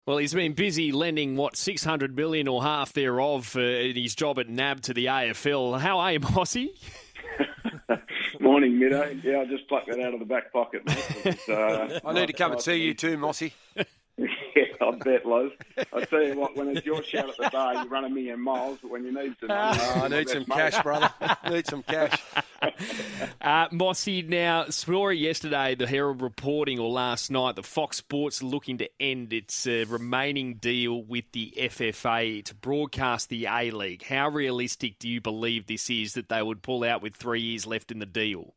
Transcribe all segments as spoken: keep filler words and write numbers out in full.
Well, he's been busy lending, what, six hundred million dollars or half thereof uh, in his job at N A B to the A F L. How are you, Mossy? Morning, Middo. Yeah, I just plucked that out of the back pocket, mate. It's, uh, I need to come and see you too, Mossy. Yeah, I bet, Loz. I tell you what, when it's your shout at the bar, you run a million miles, but when you need some money... Oh, I need some cash, mate. brother. Need some cash. Uh, Mossy, now, saw yesterday, the Herald reporting, or last night, that Fox Sports looking to end its uh, remaining deal with the F F A to broadcast the A-League. How realistic do you believe this is, that they would pull out with three years left in the deal?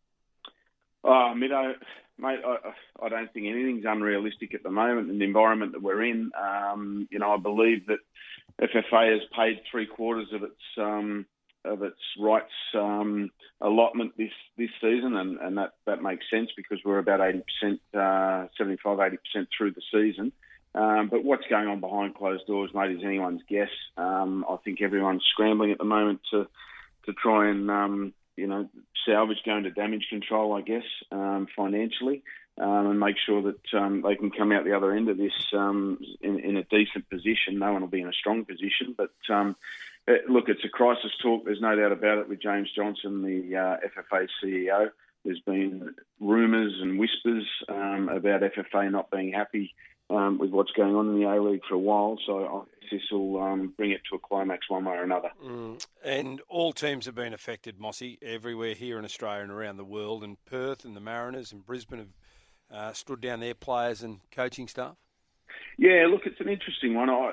Oh, Middo... Mate, I, I don't think anything's unrealistic at the moment in the environment that we're in. Um, you know, I believe that F F A has paid three quarters of its um, of its rights um, allotment this, this season, and, and that, that makes sense because we're about eighty percent, uh, seventy-five, eighty percent through the season. Um, but what's going on behind closed doors, mate, is anyone's guess. Um, I think everyone's scrambling at the moment to to try and um, you know, salvage going to damage control, I guess, um, financially, um, and make sure that um, they can come out the other end of this um, in, in a decent position. No one will be in a strong position, but um, it, look, it's a crisis talk. There's no doubt about it with James Johnson, the uh, F F A C E O. There's been rumours and whispers um, about F F A not being happy um, with what's going on in the A-League for a while, so I guess this will um, bring it to a climax one way or another. Mm. And all teams have been affected, Mossy, everywhere here in Australia and around the world, and Perth and the Mariners and Brisbane have uh, stood down their players and coaching staff. Yeah, look, it's an interesting one. I,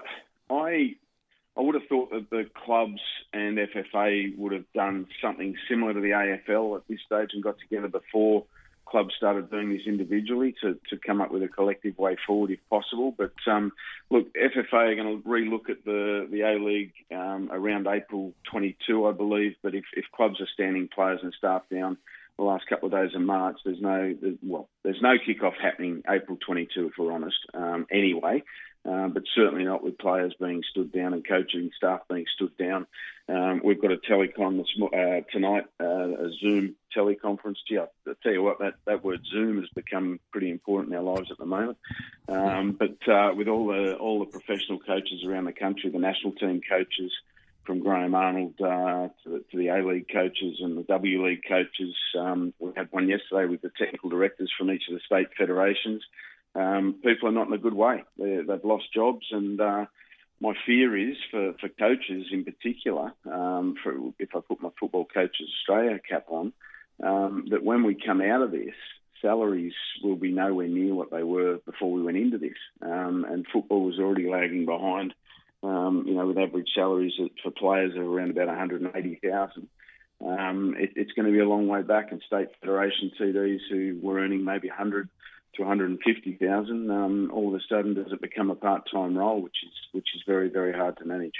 I, I would have thought that the clubs and F F A would have done something similar to the A F L at this stage and got together before clubs started doing this individually to, to come up with a collective way forward if possible. But um, look, F F A are going to relook at the, the A-League um, around April twenty-two, I believe. But if, if clubs are standing players and staff down the last couple of days of March, there's no, there's, well, there's no kick-off happening April twenty-two, if we're honest, um, anyway. Uh, but certainly not with players being stood down and coaching staff being stood down. Um, we've got a telecom this, uh, tonight, uh, a Zoom teleconference. Gee, I tell you what, that, that word Zoom has become pretty important in our lives at the moment. Um, but uh, with all the all the professional coaches around the country, the national team coaches, from Graham Arnold uh, to, the, to the A-League coaches and the W League coaches, um, we had one yesterday with the technical directors from each of the state federations. Um, people are not in a good way. They're, they've lost jobs, and uh, my fear is for, for coaches in particular, um, for, if I put my Football Coaches Australia cap on, um, that when we come out of this, salaries will be nowhere near what they were before we went into this. Um, and football was already lagging behind, um, you know, with average salaries for players of around about one hundred eighty thousand dollars. Um, it, it's going to be a long way back, and state federation T Ds who were earning maybe one hundred to one hundred fifty thousand, um, all of a sudden does it become a part-time role, which is which is very, very hard to manage.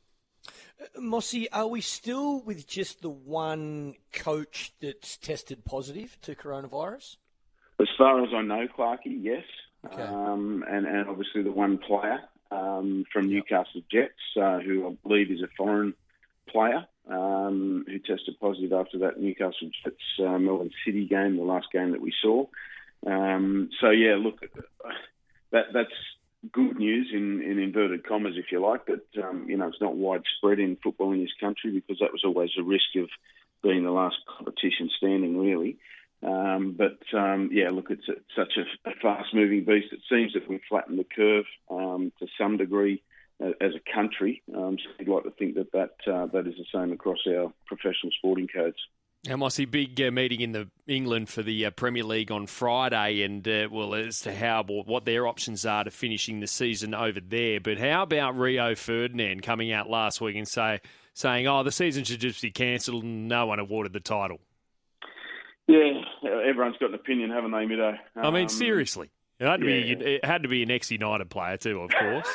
Uh, Mossy, are we still with just the one coach that's tested positive to coronavirus? As far as I know, Clarkie, yes. Okay. Um, and, and obviously the one player um, from Yep. Newcastle Jets, uh, who I believe is a foreign player, um, who tested positive after that Newcastle Jets uh, Melbourne City game, the last game that we saw. Um, so, yeah, look, that that's good news in, in inverted commas, if you like, but, um, you know, it's not widespread in football in this country because that was always a risk of being the last competition standing, really. Um, but, um, yeah, look, it's a, such a, a fast-moving beast. It seems that we've flattened the curve um, to some degree uh, as a country. Um, so I'd like to think that that, uh, that is the same across our professional sporting codes. Now, Mossy, big uh, meeting in the England for the uh, Premier League on Friday, and uh, well, as to how or what their options are to finishing the season over there. But how about Rio Ferdinand coming out last week and say saying, "Oh, the season should just be cancelled," and no one awarded the title? Yeah, everyone's got an opinion, haven't they, Middo? Um, I mean, seriously, it had to yeah. be it had to be an ex-United player too, of course.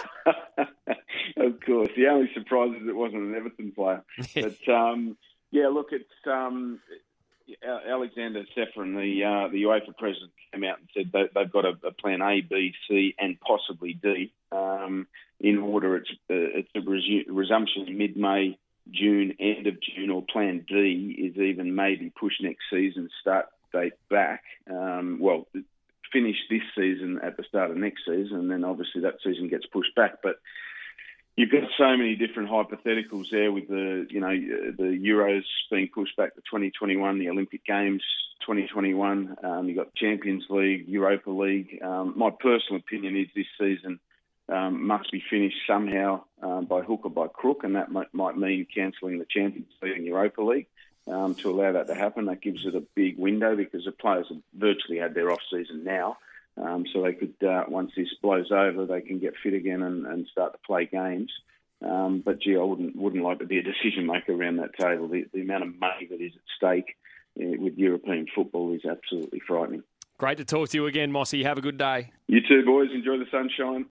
Of course, the only surprise is it wasn't an Everton player, but. Um, Yeah, look, it's um, Alexander Ceferin, the uh, the UEFA president, came out and said that they've got a, a plan A, B, C, and possibly D um, in order. It's uh, it's a resu- resumption in mid-May, June, end of June, or plan D is even maybe push next season start date back. Um, well, finish this season at the start of next season, and then obviously that season gets pushed back. But you've got so many different hypotheticals there with the, you know, the Euros being pushed back to twenty twenty-one, the Olympic Games twenty twenty-one. Um, you've got Champions League, Europa League. Um, my personal opinion is this season um, must be finished somehow um, by hook or by crook, and that might, might mean cancelling the Champions League and Europa League. Um, to allow that to happen, that gives it a big window because the players have virtually had their off-season now. Um, so they could, uh, once this blows over, they can get fit again and, and start to play games. Um, but, gee, I wouldn't wouldn't like to be a decision-maker around that table. The, the amount of money that is at stake uh, with European football is absolutely frightening. Great to talk to you again, Mossy. Have a good day. You too, boys. Enjoy the sunshine.